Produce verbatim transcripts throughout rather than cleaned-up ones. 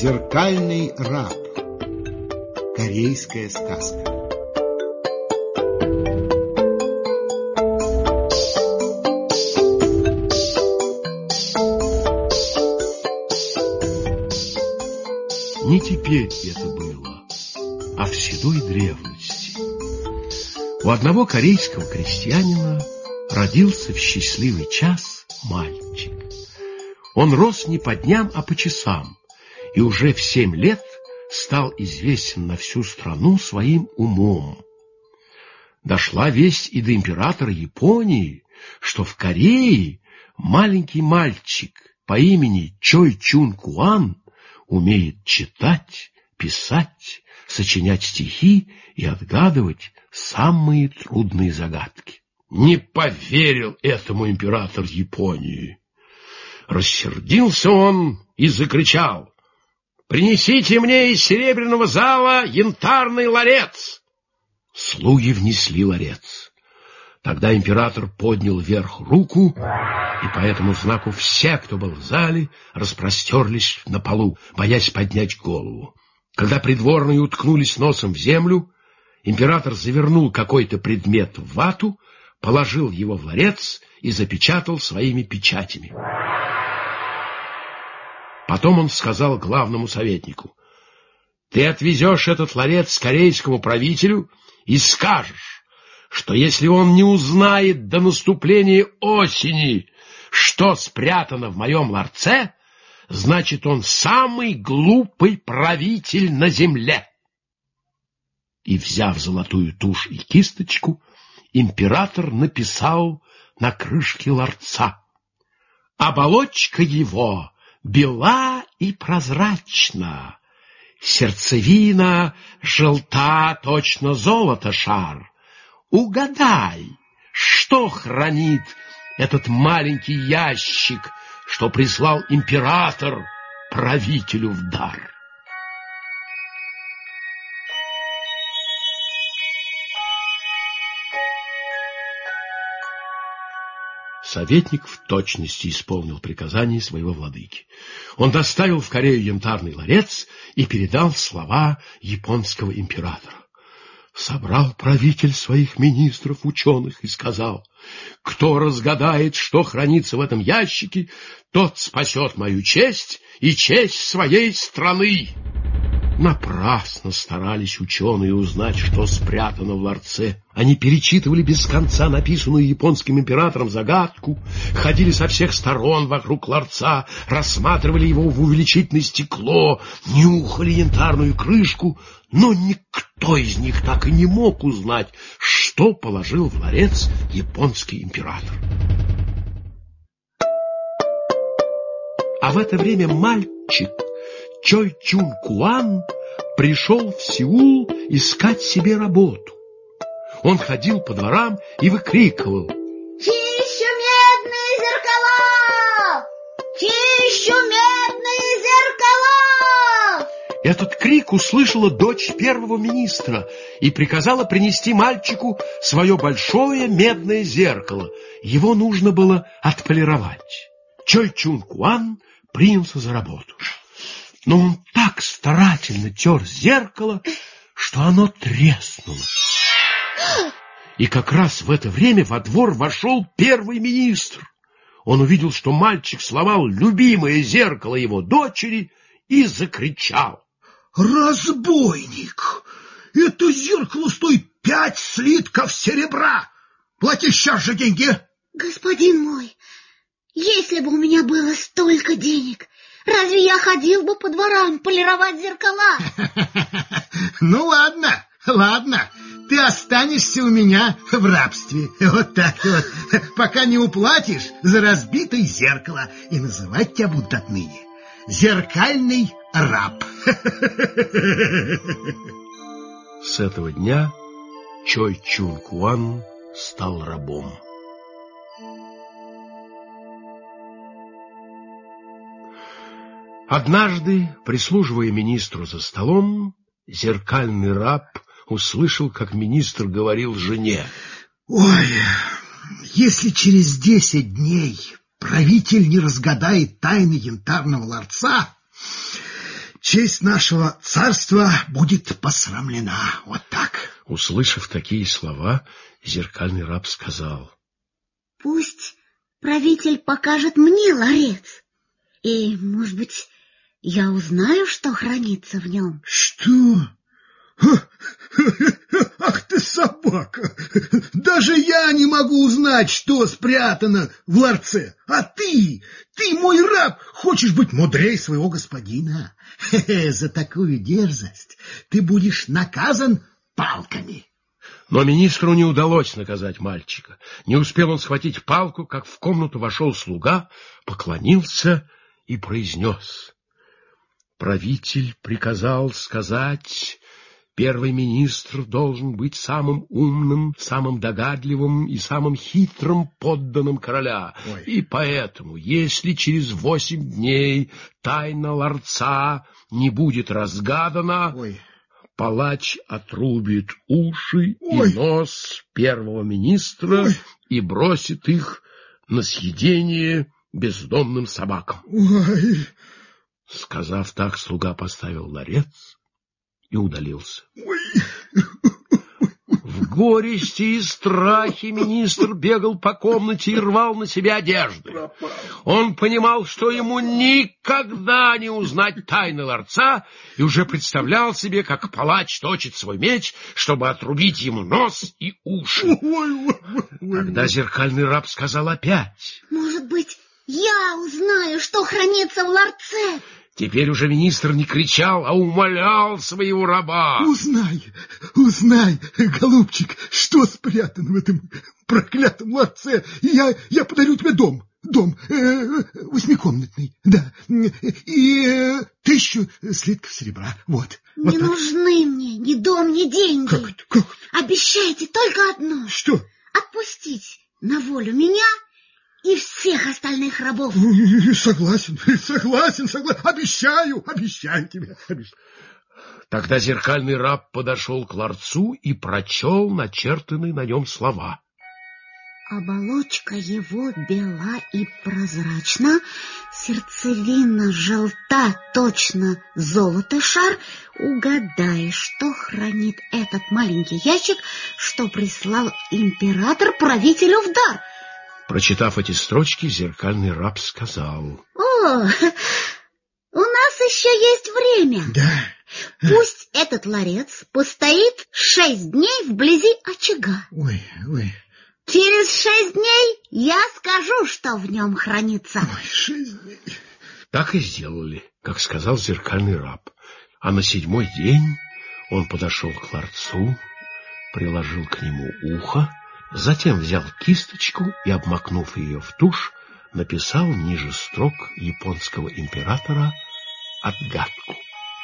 Зеркальный раб. Корейская сказка. Не теперь это было, а в седой древности. У одного корейского крестьянина родился в счастливый час мальчик. Он рос не по дням, а по часам, и уже в семь лет стал известен на всю страну своим умом. Дошла весть и до императора Японии, что в Корее маленький мальчик по имени Чой Чун Куан умеет читать, писать, сочинять стихи и отгадывать самые трудные загадки. Не поверил этому император Японии. Рассердился он и закричал: «Принесите мне из серебряного зала янтарный ларец!» Слуги внесли ларец. Тогда император поднял вверх руку, и по этому знаку все, кто был в зале, распростерлись на полу, боясь поднять голову. Когда придворные уткнулись носом в землю, император завернул какой-то предмет в вату, положил его в ларец и запечатал своими печатями. Потом он сказал главному советнику: «Ты отвезешь этот ларец корейскому правителю и скажешь, что если он не узнает до наступления осени, что спрятано в моем ларце, значит, он самый глупый правитель на земле». И, взяв золотую тушь и кисточку, император написал на крышке ларца: «Оболочка его бела и прозрачна, сердцевина желта, точно золото шар. Угадай, что хранит этот маленький ящик, что прислал император правителю в дар». Советник в точности исполнил приказание своего владыки. Он доставил в Корею янтарный ларец и передал слова японского императора. Собрал правитель своих министров, ученых, и сказал: «Кто разгадает, что хранится в этом ящике, тот спасет мою честь и честь своей страны». Напрасно старались ученые узнать, что спрятано в ларце. Они перечитывали без конца написанную японским императором загадку, ходили со всех сторон вокруг ларца, рассматривали его в увеличительное стекло, нюхали янтарную крышку, но никто из них так и не мог узнать, что положил в ларец японский император. А в это время мальчик Чой Чун Куан пришел в Сеул искать себе работу. Он ходил по дворам и выкрикивал: «Чищу медные зеркала! Чищу медные зеркала!» Этот крик услышала дочь первого министра и приказала принести мальчику свое большое медное зеркало. Его нужно было отполировать. Чой Чун Куан принялся за работу. Но он так старательно тер зеркало, что оно треснуло. И как раз в это время во двор вошел первый министр. Он увидел, что мальчик сломал любимое зеркало его дочери, и закричал: «Разбойник! Это зеркало стоит пять слитков серебра! Плати сейчас же деньги!» «Господин мой, если бы у меня было столько денег, разве я ходил бы по дворам полировать зеркала?» «Ну ладно, ладно, ты останешься у меня в рабстве. Вот так вот, пока не уплатишь за разбитое зеркало. И называть тебя будут отныне зеркальный раб». С этого дня Чой Чун Куан стал рабом. Однажды, прислуживая министру за столом, зеркальный раб услышал, как министр говорил жене: «Ой, если через десять дней правитель не разгадает тайны янтарного ларца, честь нашего царства будет посрамлена. Вот так. Услышав такие слова, зеркальный раб сказал: пусть правитель покажет мне ларец, и, может быть, я узнаю, что хранится в нем. Что? Ах ты собака! Даже я не могу узнать, что спрятано в ларце. А ты, ты, мой раб, хочешь быть мудрее своего господина. Хе-хе, за такую дерзость ты будешь наказан палками. Но министру не удалось наказать мальчика. Не успел он схватить палку, как в комнату вошел слуга, поклонился и произнес: правитель приказал сказать... Первый министр должен быть самым умным, самым догадливым и самым хитрым подданным короля. Ой. И поэтому, если через восемь дней тайна ларца не будет разгадана, Ой. палач отрубит уши Ой. и нос первого министра Ой. и бросит их на съедение бездомным собакам. Ой. Сказав так, слуга поставил ларец и удалился. Ой. В горести и страхе министр бегал по комнате и рвал на себя одежды. Он понимал, что ему никогда не узнать тайны ларца, и уже представлял себе, как палач точит свой меч, чтобы отрубить ему нос и уши. Тогда зеркальный раб сказал опять: может быть, я узнаю, что хранится в ларце. Теперь уже министр не кричал, а умолял своего раба. Узнай, узнай, голубчик, что спрятано в этом проклятом ларце. Я, я подарю тебе дом, дом э, восьмикомнатный, да, и э, тысячу слитков серебра, вот. Не вот нужны мне ни дом, ни деньги. Как это, как? Обещайте только одно. Что? Отпустить на волю меня и всех остальных рабов. Согласен, согласен, согласен. Обещаю, обещаю тебе. Обещаю. Тогда зеркальный раб подошел к ларцу и прочел начертанные на нем слова. Оболочка его бела и прозрачна, сердцевина желта, точно золото шар. Угадай, что хранит этот маленький ящик, что прислал император правителю в дар. Прочитав эти строчки, зеркальный раб сказал: о, у нас еще есть время. Да. Пусть этот ларец постоит шесть дней вблизи очага. Ой, ой. Через шесть дней я скажу, что в нем хранится. Ой, шесть дней. Так и сделали, как сказал зеркальный раб. А на седьмой день он подошел к ларцу, приложил к нему ухо, затем взял кисточку и, обмакнув ее в тушь, написал ниже строк японского императора отгадку.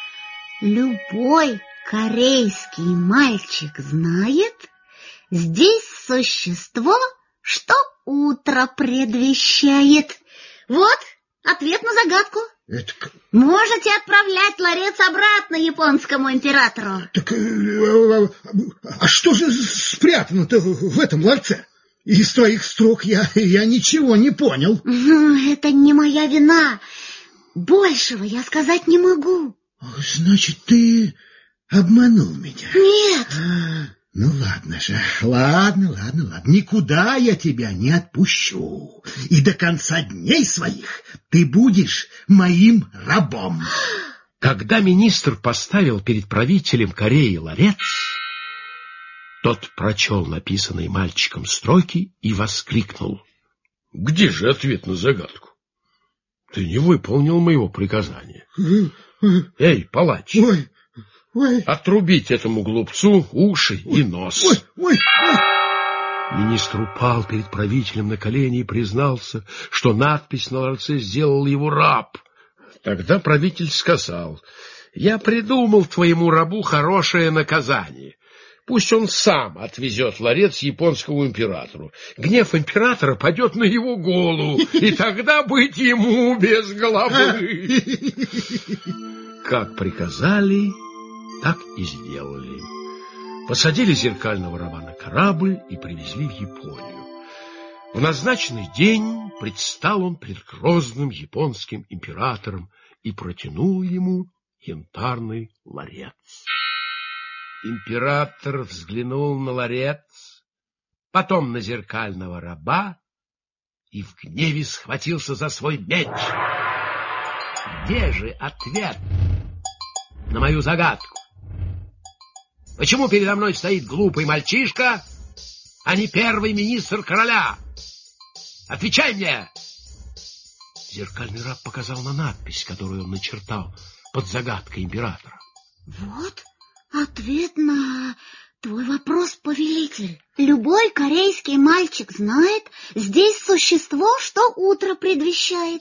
Любой корейский мальчик знает, здесь существо, что утро предвещает. Вот ответ на загадку. Это... Можете отправлять ларец обратно японскому императору. Так, а, а что же спрятано-то в этом ларце? Из твоих строк я, я ничего не понял. Это не моя вина. Большего я сказать не могу. Значит, ты обманул меня? Нет. А, ну ладно же, ладно, ладно, ладно. Никуда я тебя не отпущу. И до конца дней своих ты будешь моим рабом. Когда министр поставил перед правителем Кореи ларец, тот прочел написанные мальчиком строки и воскликнул: где же ответ на загадку? Ты не выполнил моего приказания. Эй, палач, ой, ой. Отрубить этому глупцу уши и нос. Ой, ой, ой. Министр упал перед правителем на колени и признался, что надпись на ларце сделал его раб. Тогда правитель сказал: я придумал твоему рабу хорошее наказание. Пусть он сам отвезет ларец японскому императору. Гнев императора падет на его голову, и тогда быть ему без головы. Как приказали, так и сделали. Посадили зеркального раба на корабль и привезли в Японию. В назначенный день предстал он перед грозным японским императором и протянул ему янтарный ларец. Император взглянул на ларец, потом на зеркального раба и в гневе схватился за свой меч. Где же ответ на мою загадку? Почему передо мной стоит глупый мальчишка, а не первый министр короля? Отвечай мне! Зеркальный раб показал на надпись, которую он начертал под загадкой императора. Вот ответ на твой вопрос, повелитель. Любой корейский мальчик знает, здесь существо, что утро предвещает.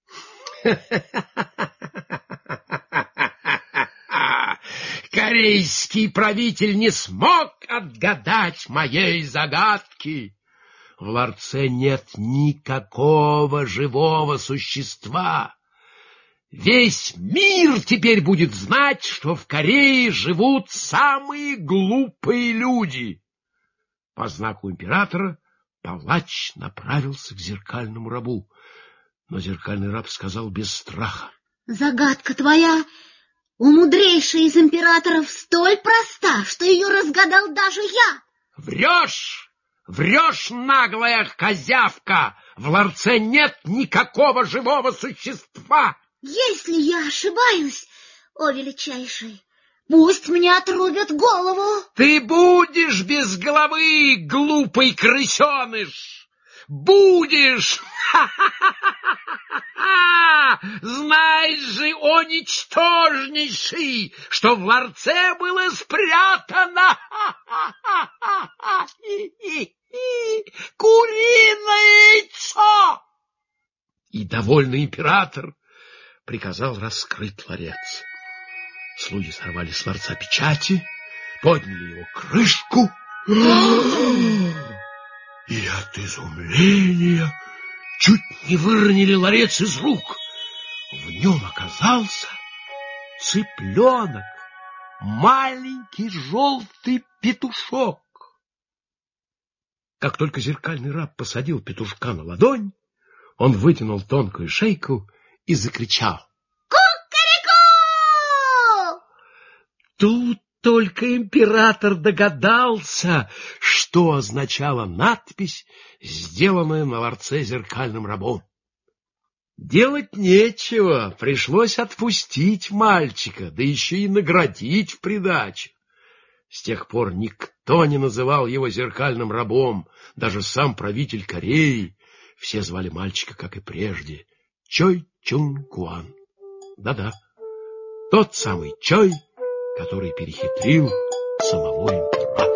Корейский правитель не смог отгадать моей загадки. В ларце нет никакого живого существа. Весь мир теперь будет знать, что в Корее живут самые глупые люди. По знаку императора палач направился к зеркальному рабу. Но зеркальный раб сказал без страха: загадка твоя, у мудрейшей из императоров, столь проста, что ее разгадал даже я. Врешь! Врешь, наглая козявка! В ларце нет никакого живого существа! Если я ошибаюсь, о величайший, пусть мне отрубят голову. Ты будешь без головы, глупый крысеныш! Будешь! Знаешь же, о ничтожнейший, что в ларце было спрятано куриное яйцо! И довольный император приказал раскрыть ларец. Слуги сорвали с ларца печати, подняли его крышку и от изумления чуть не выронили ларец из рук. В нем оказался цыпленок, маленький желтый петушок. Как только зеркальный раб посадил петушка на ладонь, он вытянул тонкую шейку и закричал: «Кукареку!» Тут только император догадался, что означала надпись, сделанная на ларце зеркальным рабом. Делать нечего, пришлось отпустить мальчика, да еще и наградить в придачу. С тех пор никто не называл его зеркальным рабом, даже сам правитель Кореи. Все звали мальчика, как и прежде, Чой Чун Куан. Да-да, тот самый Чой, который перехитрил самого императора.